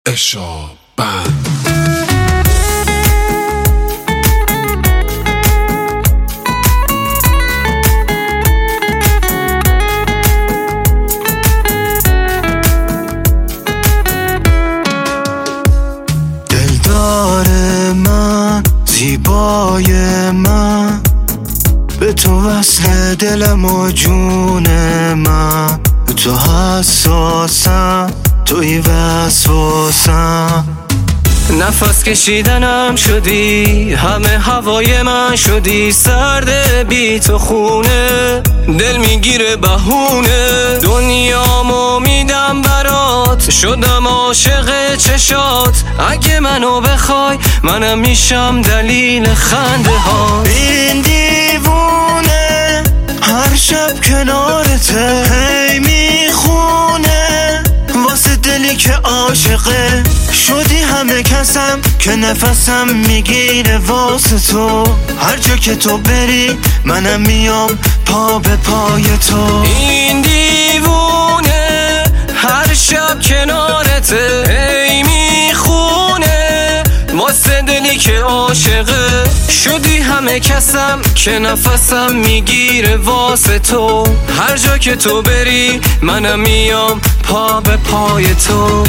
اشابند دلدار من، زیبای من، به تو وصل دلم و جون من. تو حساسم، توی وسواسم. نفس کشیدنم شدی، همه هوای من شدی. سرد بی تو خونه، دل میگیره بهونه. دنیامو میدم برات، شدم عاشق چشات. اگه منو بخوای، منم میشم دلیل خنده ها. این دیوونه هر شب کنارته، هی میخونه واسه دلی که عاشقه. شدی همه کسم که نفسم میگیره واسه تو. هر جا که تو بری منم میام پا به پای تو. این دیوونه هر شب کنارته، هی میخونه واسه دلی که عاشقه. شدی همه کسم که نفسم میگیره واسه تو. هر جا که تو بری منم میام پا به پای تو.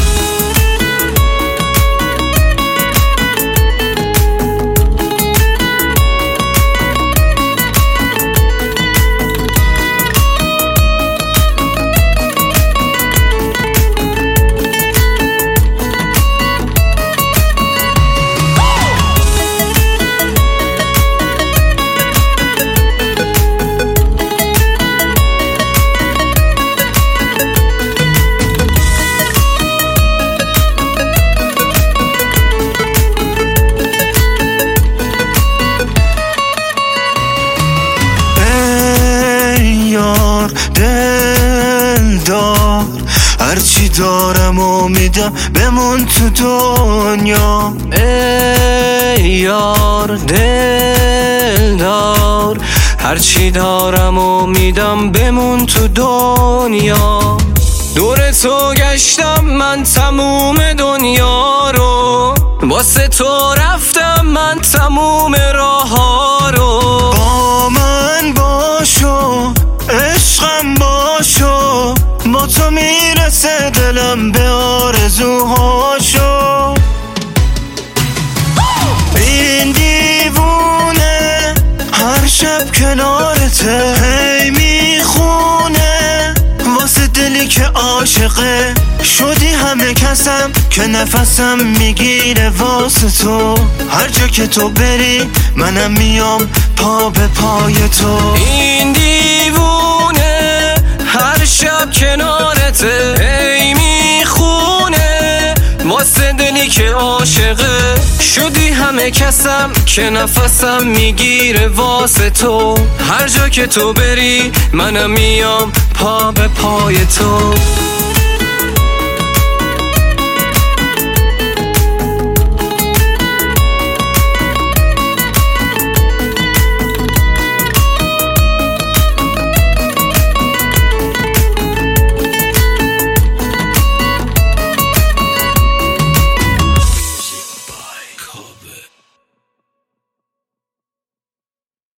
دلدار هرچی دارم و میدم بمون تو دنیا. ای یار دلدار هرچی دارم و میدم بمون تو دنیا. دور تو گشتم من تموم دنیا رو، واسه تو رفتم من تموم راه ها رو. با من باشو عشقم باشو، با تو میرسه دلم به آرزوهاشو. این دیوونه هر شب کنارته، هی میخونه واسه دلی که عاشقه. شدی همه کسم که نفسم میگیره واسه تو. هر جا که تو بری منم میام پا به پای تو. این دیوونه هر شب کنارته، هی میخونه واسه دلی که عاشقه. شدی همه کسم که نفسم میگیره واسه تو. هر جا که تو بری منم میام پا به پای تو.